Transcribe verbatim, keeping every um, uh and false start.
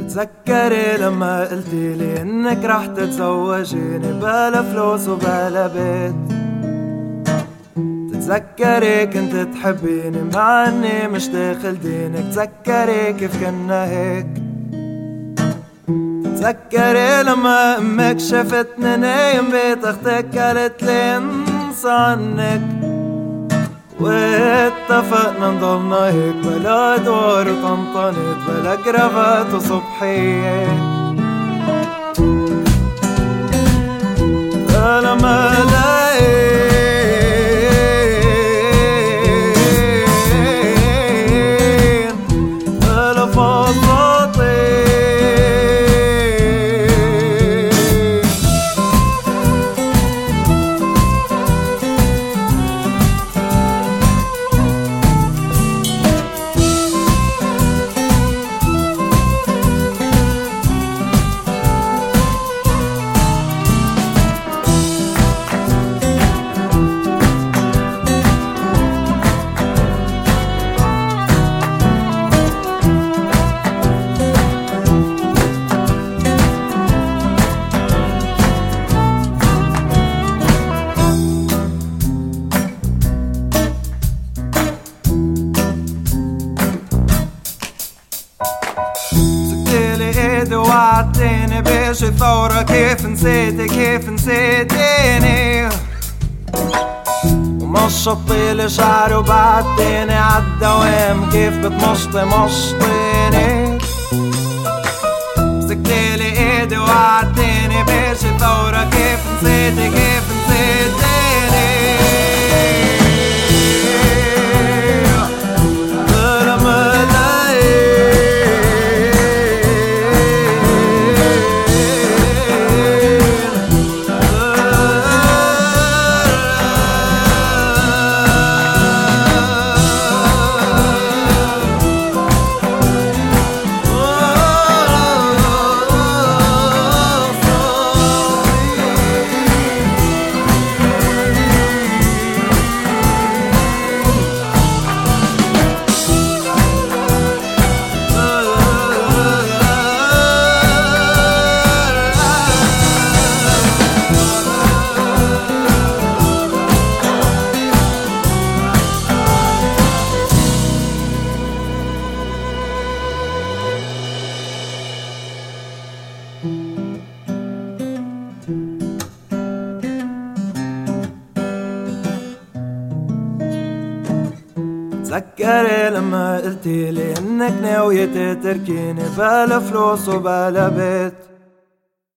تتذكري لما قلتيلي انك رح تتزوجيني بلا فلوس وبلا بيت. تتذكري كنت تحبيني مع اني مش داخل دينك. تذكري كيف كنا هيك. تذكري لما امك شفتني نايم بيت اختك قالتلي انسى عنك، واتفقنا نضلنا هيك بلا دور وطنطنت بلا كرافات وصبحية. فلما لقيت بلا فضفاضين وعدتيني بيجي ثورة. كيف نسيتي كيف نسيتيني ومشطتي لي شعري وبعدتيني عالدوام. كيف بتمشطي مشطيني مسكتيلي ايدي وعدتيني بيجي ثورة. كيف نسيتي كيف نسيتيني تذكري لما قلتيلي انك ناوية تتركيني بلا فلوس وبلا بيت.